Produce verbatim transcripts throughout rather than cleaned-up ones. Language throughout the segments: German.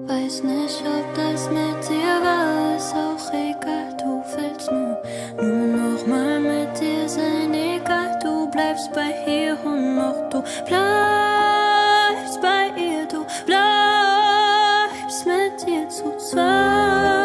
Weiß nicht, ob das mit dir war, ist auch egal, du willst nur, nur noch mal mit dir sein, egal, du bleibst bei ihr und noch du bleibst bei ihr, du bleibst mit ihr zu zweit.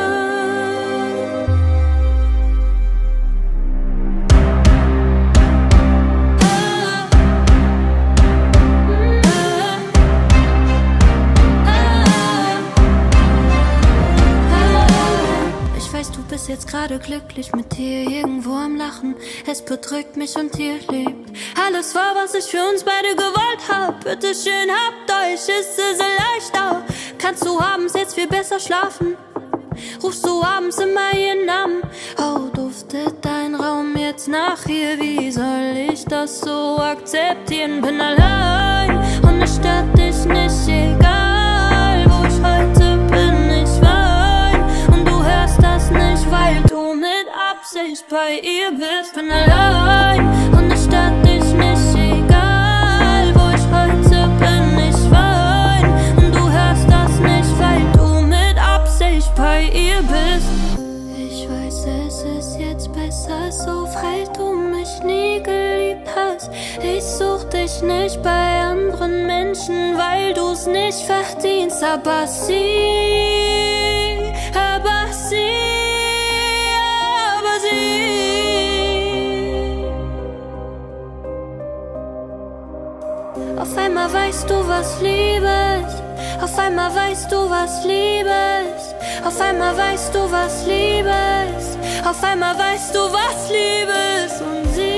Du bist jetzt gerade glücklich mit dir irgendwo am Lachen. Es bedrückt mich und ihr liebt alles war, was ich für uns beide gewollt hab. Bitte schön, habt euch, ist es leichter. Kannst du abends jetzt viel besser schlafen? Rufst du abends immer ihren Namen? Oh, duftet dein Raum jetzt nach ihr? Wie soll ich das so akzeptieren? Bin allein und es stört dich nicht, egal wo ich heute bin, ich wein. Und du hörst das nicht, weil du mit Absicht bei ihr bist. Bin allein und es stört dich nicht, egal wo ich heute bin, ich wein. Und du hörst das nicht, weil du mit Absicht bei ihr bist. Ich weiß, es ist jetzt besser so, weil du mich nie geliebt hast. Ich such dich nicht bei anderen Menschen, weil du's nicht verdienst. Aber sie, aber sie, aber sie. Auf einmal weißt du, was Liebe ist. Auf einmal weißt du, was Liebe ist. Auf einmal weißt du, was Liebe ist. Auf einmal weißt du, was Liebe ist. Und sie